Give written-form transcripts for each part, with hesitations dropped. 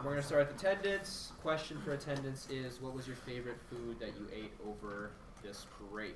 We're going to start with attendance. Question for attendance is, what was your favorite food that you ate over this break?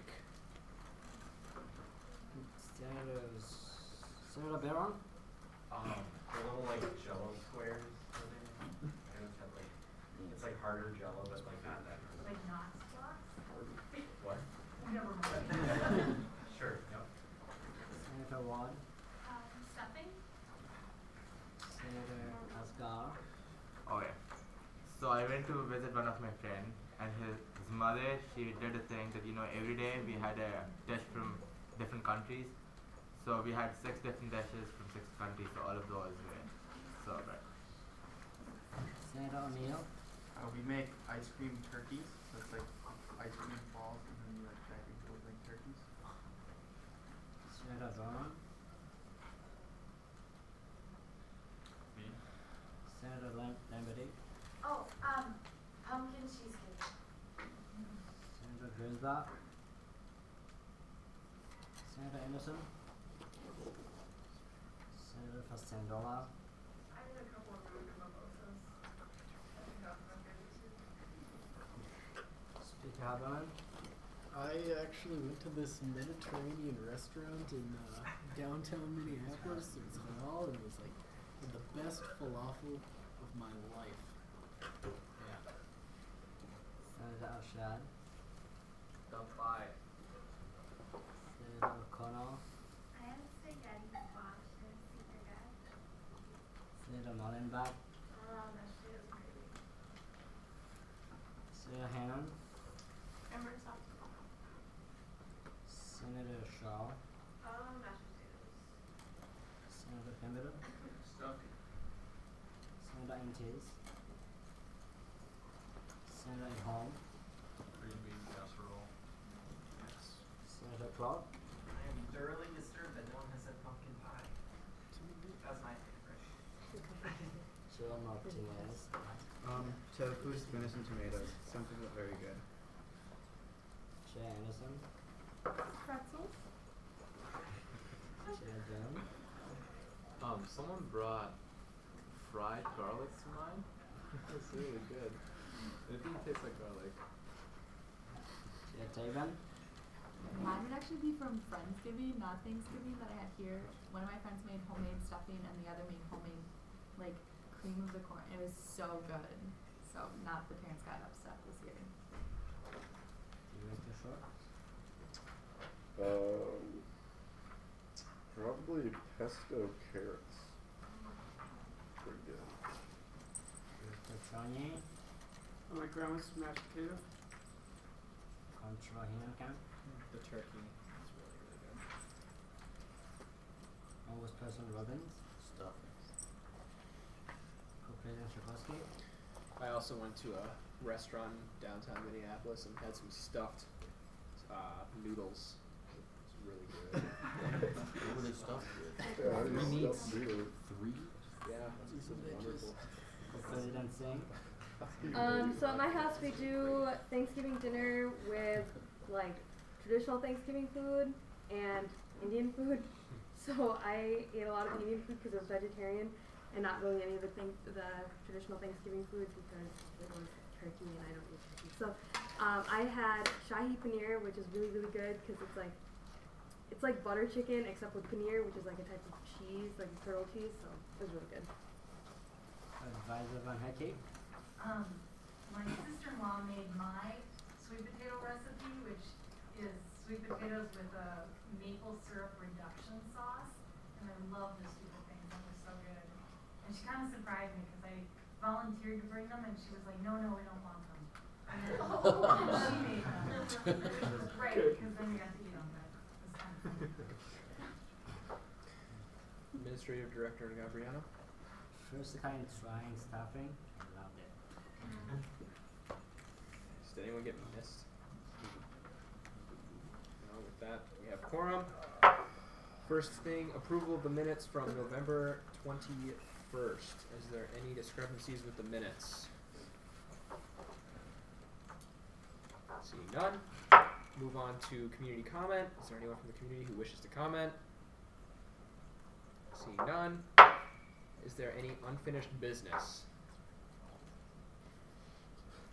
Senator Baron? The little like Jello squares. And it's got like it's like harder Jello, but like not that hard. Like not blocks? What? Never mind. Sure. Yep. Senator Ward? Stuffing? Senator Asgar? Oh yeah. So I went to visit one of my friends, and his mother, she did a thing that every day we had a dish from different countries. So we had 6 different dishes from 6 countries. So all of those were so good. Senator O'Neill? We make ice cream turkeys. So it's like ice cream balls, and then you like crack into those like turkeys. Senator Vaughan? Me? Senator Lamberty? Oh, pumpkin cheesecake. Senator Greenblatt? Senator Anderson? Senator Fastendola? I did a couple of root mimosas. I think that was my favorite too. Speaker Haberman? I actually went to this Mediterranean restaurant in downtown Minneapolis. It was halal, and it was like the best falafel of my life. Yeah. Senator Ashad? Don't lie. Senator O'Connell? I had spaghetti squash and super good. Senator Mullenbach? That shit was crazy. Senator Hannon? Ember sauce. Senator Shaw? Mashed potatoes. Senator Pemberton? Stuffing. Senator Antes? Senator Hall? Green bean casserole. Senator Clark? I am thoroughly disturbed that no one has said pumpkin pie. That's my favorite. Joe Martinez? Tofu, spinach, and tomatoes. Something that's very good. Chair Anderson? Pretzels. Chair Dunn? Someone brought fried garlic to mine. It's really good. It didn't taste like garlic. Chair Taban? Mine would actually be from Friendsgiving, not Thanksgiving, that I had here. One of my friends made homemade stuffing and the other made homemade, like, cream of the corn. It was so good. So, not the parents got upset this year. Director Short? Probably pesto carrots. Pretty good. Director Tronier? My grandma's mashed potato. Contra Hinenkamp? The turkey is really, really good. Congressperson Robbins? Stuffing. Co-President Sikorsky? I also went to a restaurant in downtown Minneapolis and had some stuffed noodles. It was really good. What were they stuffed with? Yeah, I Three just meats. stuffed noodles. 3? Yeah, it was wonderful. Co-President Singh? So at my house we do Thanksgiving dinner with like traditional Thanksgiving food and Indian food. So I ate a lot of Indian food because I was vegetarian, and not really any of the traditional Thanksgiving foods because it was turkey and I don't eat turkey. So I had Shahi Paneer, which is really, really good because it's like butter chicken except with paneer, which is like a type of cheese, like a turtle cheese. So it was really good. Advisor Van Hecke? My sister-in-law made my sweet potato recipe, which is sweet potatoes with a maple syrup reduction sauce, and I love the stupid things. That was so good. And she kind of surprised me because I volunteered to bring them, and she was like, "No, we don't want them." And then she made them. Which was great because then we got to eat them. But it was kind of fun. Administrative Director Gabriano. First time trying stuffing. I loved it. Did anyone get missed? No, with that, we have quorum. First thing, approval of the minutes from November 21st. Is there any discrepancies with the minutes? Seeing none. Move on to community comment. Is there anyone from the community who wishes to comment? Seeing none. Is there any unfinished business?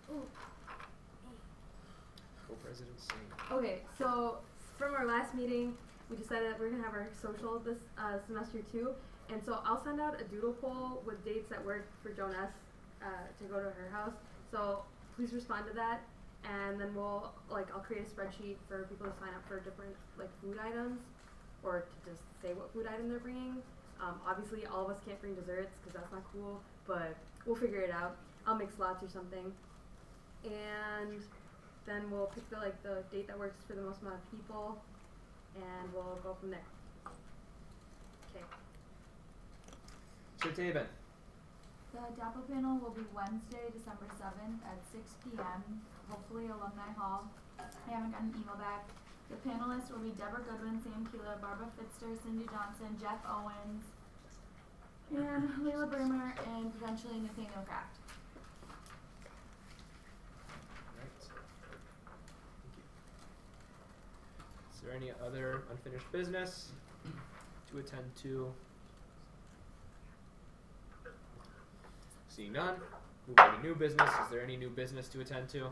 Ooh. Co-president Singh. Okay, so from our last meeting, we decided that we're gonna have our social this semester too, and so I'll send out a doodle poll with dates that work for Jonas to go to her house. So please respond to that, and then I'll create a spreadsheet for people to sign up for different food items, or to just say what food item they're bringing. Obviously, all of us can't bring desserts because that's not cool, but we'll figure it out. I'll make slots or something, and then we'll pick the date that works for the most amount of people, and we'll go from there. Okay. Sir Taben. The DAPO panel will be Wednesday, December 7th at 6 p.m., hopefully Alumni Hall. I haven't gotten an email back. The panelists will be Deborah Goodwin, Sam Keeler, Barbara Fitzner, Cindy Johnson, Jeff Owens, and Layla Burmer, and potentially Nathaniel Kraft. Right. Thank you. Is there any other unfinished business to attend to? Seeing none, move on to new business. Is there any new business to attend to?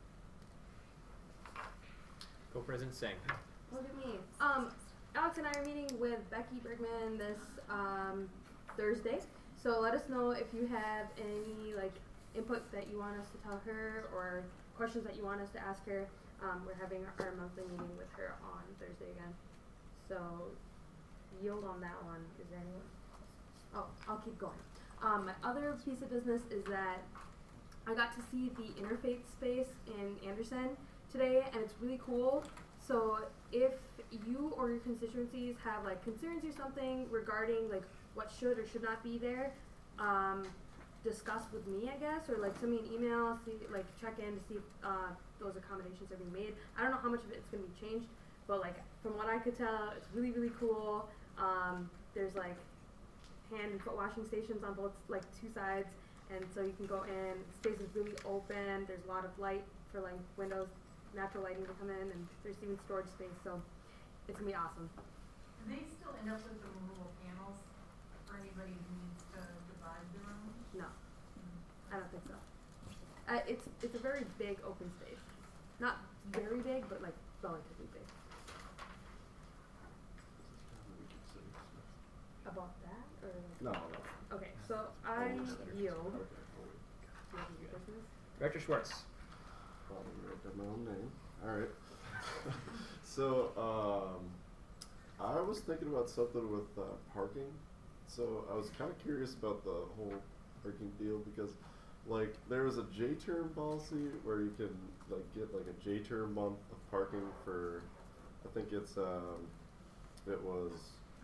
Co-president Singh. Look at me. Alex and I are meeting with Becky Bergman this Thursday. So let us know if you have any input that you want us to tell her or questions that you want us to ask her. We're having our monthly meeting with her on Thursday again. So yield on that one. Is there anyone? Oh, I'll keep going. My other piece of business is that I got to see the Interfaith space in Anderson today, and it's really cool. So if you or your constituencies have concerns or something regarding what should or should not be there, discuss with me, I guess, or send me an email, see check in to see if those accommodations are being made. I don't know how much of it's gonna be changed, but from what I could tell, it's really, really cool. There's hand and foot washing stations on both two sides, and so you can go in. The space is really open. There's a lot of light for windows, natural lighting to come in, and there's even storage space, so it's gonna be awesome. Do they still end up with the removable panels for anybody who needs to divide the room? No, I don't think so. It's a very big open space. Not very big, but relatively big. About that, or No. okay, so I yield. Do you have any business? Director Schwartz. Probably wrote down my own name. Alright. So, I was thinking about something with parking. So, I was kind of curious about the whole parking deal because, there was a J-term policy where you can, get a J-term month of parking for, I think it was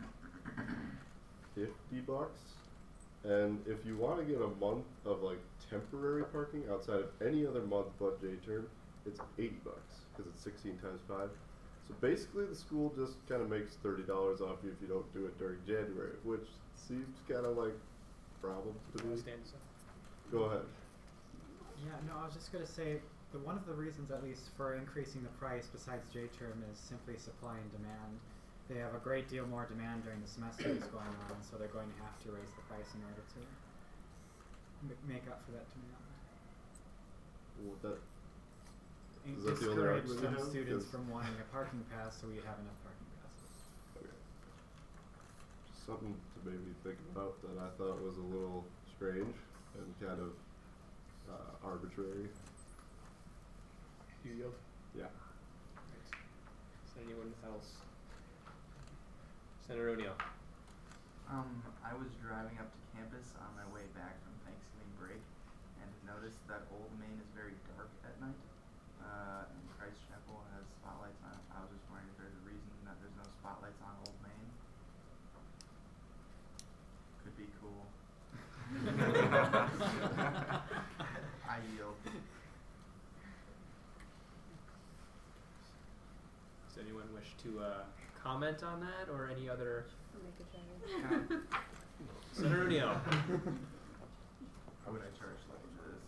$50. And if you want to get a month of temporary parking outside of any other month but J-term, it's $80 because it's 16 times 5. So basically the school just kind of makes $30 off you if you don't do it during January, which seems kind of problem to me. Go ahead. Yeah, no, I was just going to say that one of the reasons at least for increasing the price besides J-term is simply supply and demand. They have a great deal more demand during the semester that's going on, so they're going to have to raise the price in order to make up for that demand. Well, that Discourage some students from wanting a parking pass, so we have enough parking passes. Okay. Just something to maybe think about that I thought was a little strange and kind of arbitrary. Do you yield? Yeah. Right. Is there anyone else? Senator O'Neill. I was driving up to campus on my way back from Thanksgiving break and noticed that Old Main is very dark at night. And Christ Chapel has spotlights on it. I was just wondering if there's a reason that there's no spotlights on Old Main. Could be cool. I yield. Does anyone wish to comment on that or any other? I'll make a change. Senator O'Neill. How would I charge for this?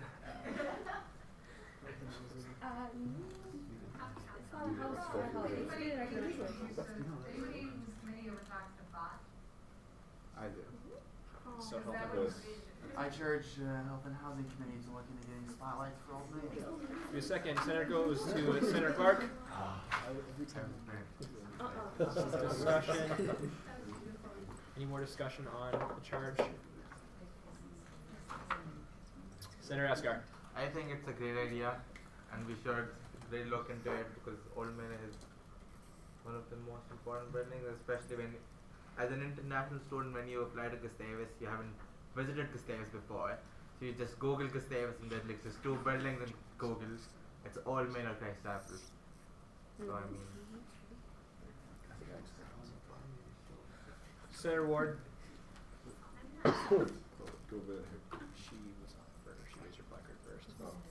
It's not a house or a holiday. It's really regular Anybody choice. whose committee ever talks to bot? I do. So Is that helpful. what Yes. you did? I charge Health and Housing Committee to look into getting spotlights for Old Main. Give me a second. Senator goes to Senator Clark. Discussion. Any more discussion on the charge? Senator Asgar. I think it's a great idea, and we should really look into it because Old Main is one of the most important buildings, especially when, as an international student, when you apply to Gustavus, you haven't visited Gustavus before, so you just Google Gustavus and there's like just 2 buildings in Google. It's Old Main or Christ Chapel. So I mean, Senator Ward. Go ahead. She was on first. She raised her placard first.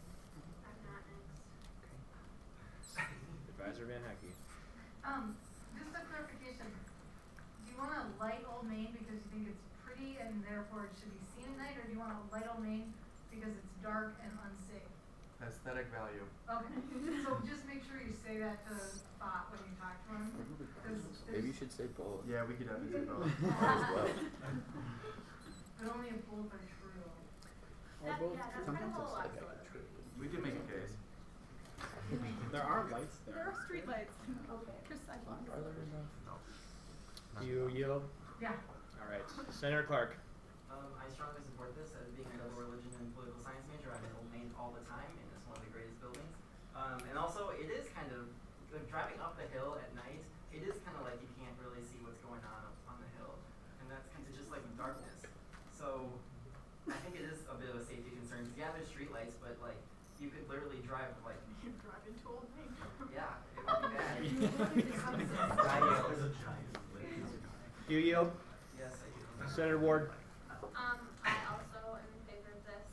Advisor Van Hecky. Just a clarification. Do you want to light Old Main because you think it's pretty and therefore it should be seen at night, or do you want to light Old Main because it's dark and unsafe? Aesthetic value. Okay. So just make sure you say that to Spot when you talk to him. Maybe you should say both. Yeah, we could definitely say both. As well. But only if both are true. That's kind of a little odd. We could make a case. There are lights There there. are street lights. Okay. For sidewalks. Are there enough? no. You yield? Yeah. All right. Senator Clark. I strongly support this. As being a double religion and political science major, I'm in Old Main all the time, and it's one of the greatest buildings. And also, it is kind of, like, driving up the hill at night, it is kind of like you can't really see what's going on up on the hill. And that's kind of just like darkness. So, I think it is a bit of a safety concern. Yeah, there's street lights, but, like, you could literally drive, like, You drive into Old Main. yeah, it would be bad. There's a giant lake. You yield? Yes, I do. Senator Ward. I also am in favor of this.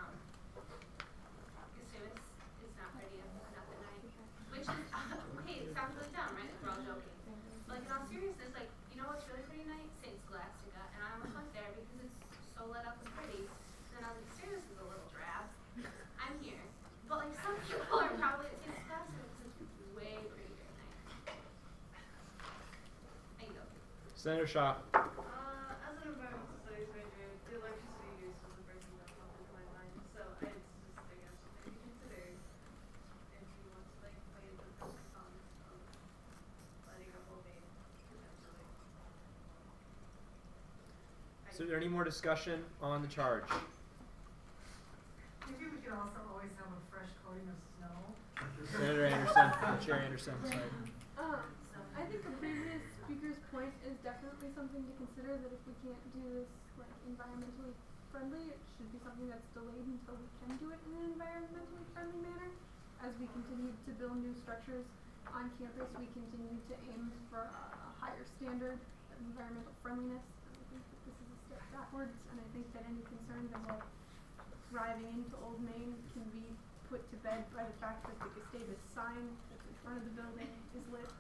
Gustavus is not ready enough at night. Which is, hey, it sounds really dumb, right? We're all joking. But like, in all seriousness, like, you know what's really pretty night? St. Scholastica. And I almost went there because it's so lit up and pretty. And I was like, Gustavus is a little drab. I'm here. But like, some people are probably at St. Scholastica because it's way prettier at night. I go. Senator Shaw. As an environmental studies major, the electricity use was the first thing that popped into my mind. So I just think I should maybe consider if you want to like weigh the pros and cons of lighting up Old Main potentially. Is there any more discussion on the charge? Maybe we could also always have a fresh coating of snow. Senator Anderson. Chair Anderson. Sorry. I think a previous speaker's point is definitely something to consider, that if we can't do this like environmentally friendly, it should be something that's delayed until we can do it in an environmentally friendly manner. As we continue to build new structures on campus, we continue to aim for a higher standard of environmental friendliness. And I think that this is a step backwards, and I think that any concerns about driving into Old Main can be put to bed by the fact that the Gustavus sign that's in front of the building is lit.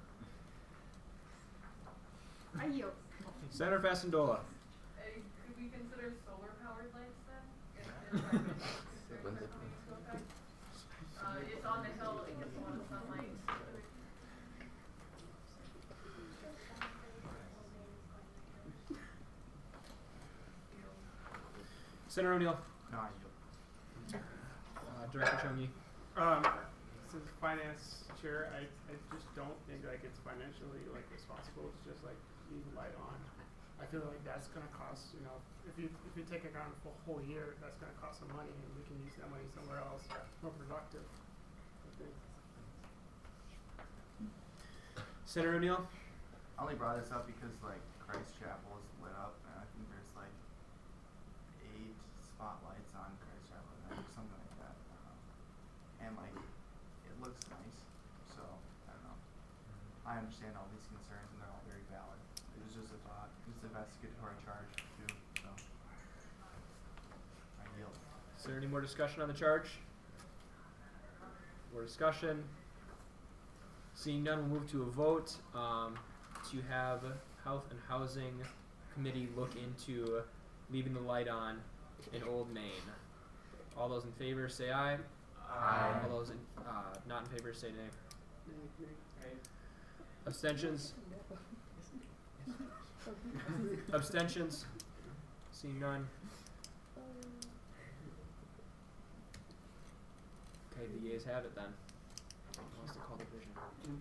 I yield. Senator Fasandola. Could we consider solar powered lights then? If environmental concerns are coming into effect? It's on the hill, it gets a lot of sunlight. Senator O'Neill. No, I yield. Director Chungi. Since finance chair, I just don't think like it's financially like responsible to just like leave the light on. I feel like that's gonna cost, you know, if you take it on for a whole year, that's gonna cost some money, and we can use that money somewhere else more productive, I think. Senator O'Neill. I only brought this up because like Christ Chapel is lit up, and I think there's like 8 spotlights on Christ Chapel at night or something like that. And like it looks nice, so I don't know. I understand all these concerns, and they're all very valid. It was just a thought. It's an investigatory charge too, so I yield. Is there any more discussion on the charge? More discussion. Seeing none, we'll move to a vote to have Health and Housing Committee look into leaving the light on in Old Main. All those in favor say aye. Aye. All those not in favor say nay. Abstentions? Abstentions? Seeing none. ayes have it then. Who wants to call the division?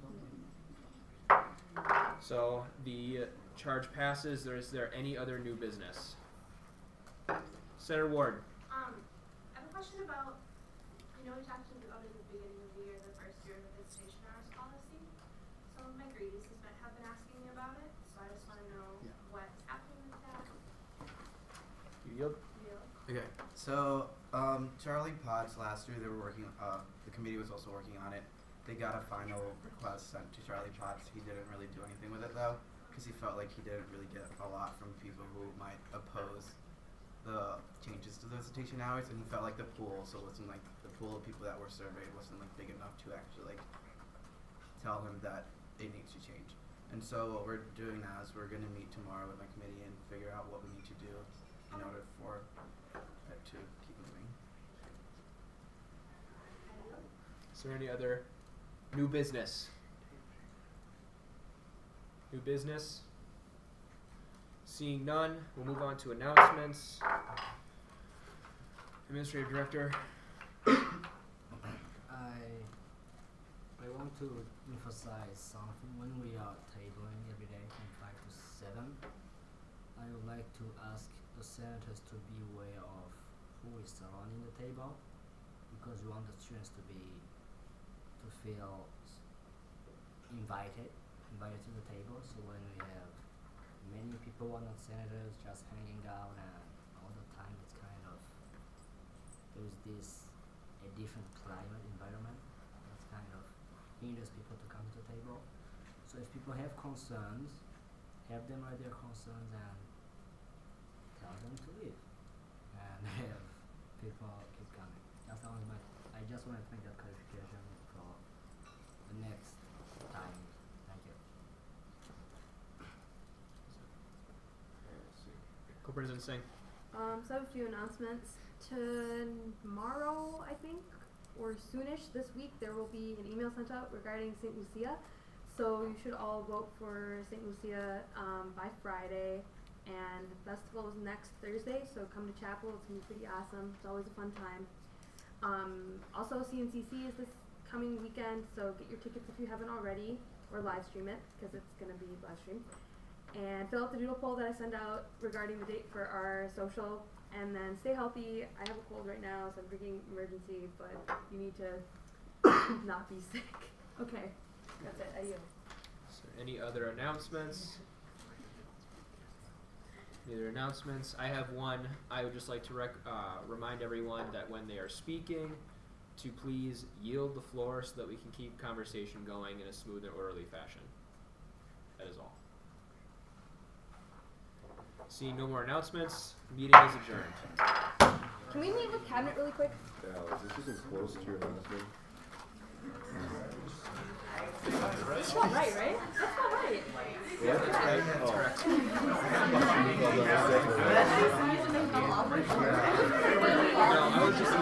So the charge passes. Is there any other new business? Senator Ward. I have a question about, we talked about it at the beginning of the year, the first year of the visitation hours policy. Some of my greedies have been asking me about it, so I just want to know what's happening with that. You yield. Okay, so Charlie Potts last year they were working. The committee was also working on it. They got a final request sent to Charlie Potts. He didn't really do anything with it though, because he felt like he didn't really get a lot from people who might oppose the changes to the visitation hours, and he felt like the pool the pool of people that were surveyed wasn't like big enough to actually like tell him that it needs to change. And so what we're doing now is we're gonna meet tomorrow with my committee and figure out what we need to do in order for it to keep moving. Is there any other new business? New business? Seeing none, we'll move on to announcements. Administrative Director. I want to emphasize something. When we are tabling every day from 5 to 7, I would like to ask the senators to be aware of who is surrounding the table, because we want the students to feel invited to the table. So when we have many people are not senators just hanging out and all the time, it's kind of there's a different climate environment that's kind of hinders people to come to the table. So if people have concerns, have them write their concerns and tell them to leave, and have people keep coming. I just want to make that clarification for the next time. Thank you. Co-President Singh. So I have a few announcements. Tomorrow, I think, or soonish this week, there will be an email sent out regarding St. Lucia. So you should all vote for St. Lucia by Friday. And the festival is next Thursday, so come to chapel. It's going to be pretty awesome. It's always a fun time. Also, CNCC is this coming weekend, so get your tickets if you haven't already, or live stream it, because it's going to be live streamed. And fill out the doodle poll that I send out regarding the date for our social. And then stay healthy. I have a cold right now, so I'm drinking emergency, but you need to not be sick. Okay, that's it. I yield. So any other announcements? Any other announcements? I have one. I would just like to remind everyone that when they are speaking, to please yield the floor so that we can keep conversation going in a smooth and orderly fashion. That is all. Seeing no more announcements, meeting is adjourned. Can we meet with cabinet really quick? Yeah, is this even close to your last name? That's not right, right? That's not right. Yeah, that's right. That's correct. Oh. No, I was just